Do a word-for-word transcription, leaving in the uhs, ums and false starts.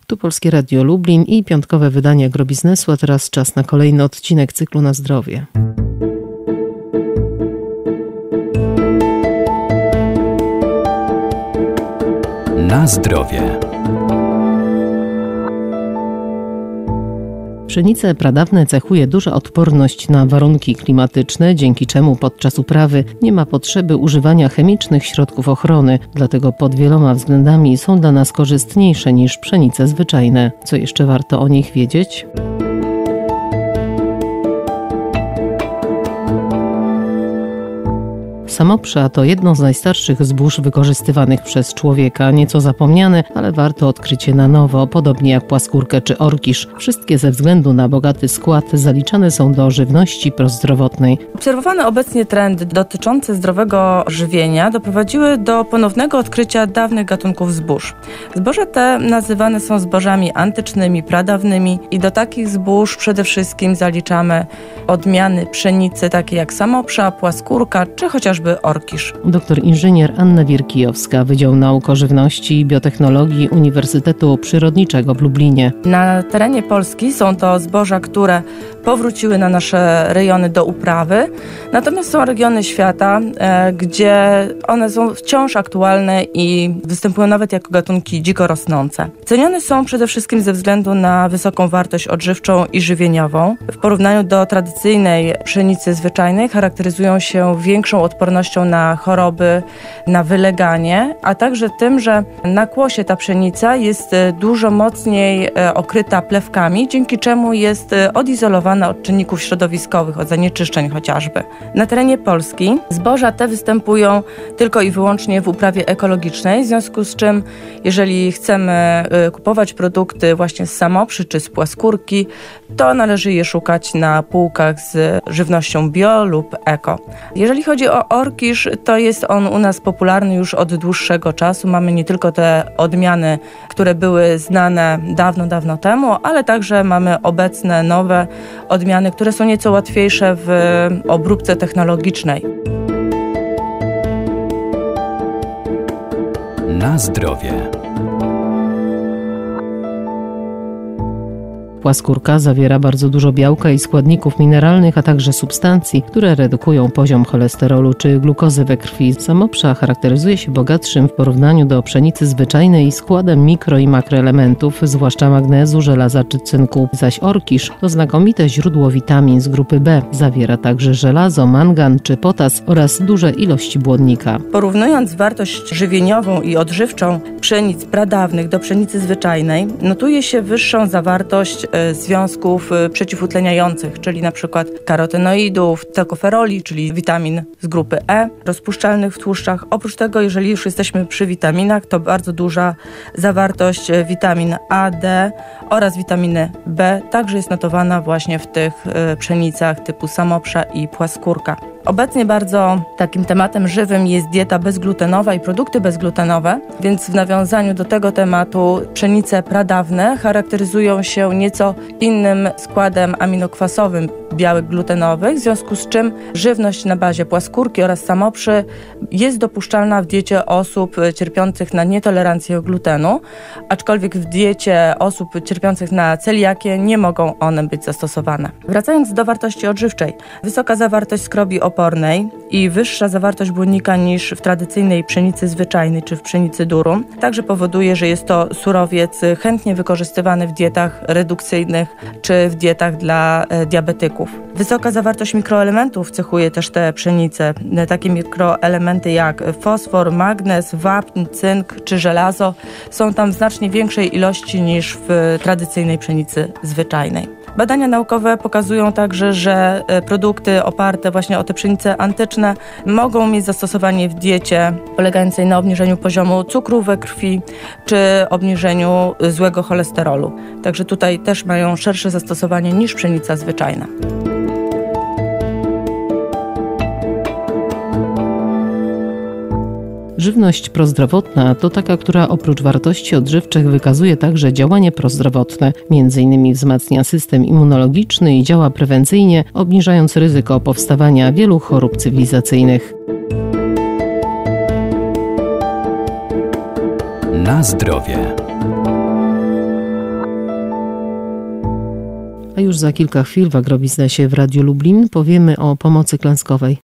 Tu Polskie Radio Lublin i piątkowe wydanie Agrobiznesu, a teraz czas na kolejny odcinek cyklu Na zdrowie. Na zdrowie. Pszenice pradawne cechuje duża odporność na warunki klimatyczne, dzięki czemu podczas uprawy nie ma potrzeby używania chemicznych środków ochrony, dlatego pod wieloma względami są dla nas korzystniejsze niż pszenice zwyczajne. Co jeszcze warto o nich wiedzieć? Samoprza to jedno z najstarszych zbóż wykorzystywanych przez człowieka, nieco zapomniane, ale warte odkrycie na nowo, podobnie jak płaskórkę czy orkisz. Wszystkie ze względu na bogaty skład zaliczane są do żywności prozdrowotnej. Obserwowane obecnie trendy dotyczące zdrowego żywienia doprowadziły do ponownego odkrycia dawnych gatunków zbóż. Zboża te nazywane są zbożami antycznymi, pradawnymi i do takich zbóż przede wszystkim zaliczamy odmiany pszenicy, takie jak samoprza, płaskórka czy chociażby orkisz. Doktor inżynier Anna Wierkijowska, Wydział Nauk o Żywności i Biotechnologii Uniwersytetu Przyrodniczego w Lublinie. Na terenie Polski są to zboża, które powróciły na nasze rejony do uprawy, natomiast są regiony świata, e, gdzie one są wciąż aktualne i występują nawet jako gatunki dziko rosnące. Cenione są przede wszystkim ze względu na wysoką wartość odżywczą i żywieniową. W porównaniu do tradycyjnej pszenicy zwyczajnej charakteryzują się większą odpornością na choroby, na wyleganie, a także tym, że na kłosie ta pszenica jest dużo mocniej okryta plewkami, dzięki czemu jest odizolowana od czynników środowiskowych, od zanieczyszczeń chociażby. Na terenie Polski zboża te występują tylko i wyłącznie w uprawie ekologicznej, w związku z czym jeżeli chcemy kupować produkty właśnie z samoprzy czy z płaskórki, to należy je szukać na półkach z żywnością bio lub eko. Jeżeli chodzi o orkisz, to jest on u nas popularny już od dłuższego czasu. Mamy nie tylko te odmiany, które były znane dawno, dawno temu, ale także mamy obecne nowe odmiany, które są nieco łatwiejsze w obróbce technologicznej. Na zdrowie. Płaskórka zawiera bardzo dużo białka i składników mineralnych, a także substancji, które redukują poziom cholesterolu czy glukozy we krwi. Samoprza charakteryzuje się bogatszym w porównaniu do pszenicy zwyczajnej składem mikro- i makroelementów, zwłaszcza magnezu, żelaza czy cynku, zaś orkisz to znakomite źródło witamin z grupy B. Zawiera także żelazo, mangan czy potas oraz duże ilości błonnika. Porównując wartość żywieniową i odżywczą pszenic pradawnych do pszenicy zwyczajnej, notuje się wyższą zawartość związków przeciwutleniających, czyli na przykład karotenoidów, tokoferoli, czyli witamin z grupy E, rozpuszczalnych w tłuszczach. Oprócz tego, jeżeli już jesteśmy przy witaminach, to bardzo duża zawartość witamin A, D oraz witaminy B także jest notowana właśnie w tych pszenicach typu samoprza i płaskórka. Obecnie bardzo takim tematem żywym jest dieta bezglutenowa i produkty bezglutenowe, więc w nawiązaniu do tego tematu pszenice pradawne charakteryzują się nieco innym składem aminokwasowym białek glutenowych, w związku z czym żywność na bazie płaskórki oraz samoprzy jest dopuszczalna w diecie osób cierpiących na nietolerancję glutenu, aczkolwiek w diecie osób cierpiących na celiakię nie mogą one być zastosowane. Wracając do wartości odżywczej, wysoka zawartość skrobi opornej i wyższa zawartość błonnika niż w tradycyjnej pszenicy zwyczajnej czy w pszenicy durum także powoduje, że jest to surowiec chętnie wykorzystywany w dietach redukcyjnych czy w dietach dla diabetyków. Wysoka zawartość mikroelementów cechuje też te pszenice. Takie mikroelementy jak fosfor, magnez, wapń, cynk czy żelazo są tam w znacznie większej ilości niż w tradycyjnej pszenicy zwyczajnej. Badania naukowe pokazują także, że produkty oparte właśnie o te pszenice antyczne mogą mieć zastosowanie w diecie polegającej na obniżeniu poziomu cukru we krwi czy obniżeniu złego cholesterolu. Także tutaj też mają szersze zastosowanie niż pszenica zwyczajna. Żywność prozdrowotna to taka, która oprócz wartości odżywczych wykazuje także działanie prozdrowotne. Między innymi wzmacnia system immunologiczny i działa prewencyjnie, obniżając ryzyko powstawania wielu chorób cywilizacyjnych. Na zdrowie. A już za kilka chwil w agrobiznesie w Radiu Lublin powiemy o pomocy klęskowej.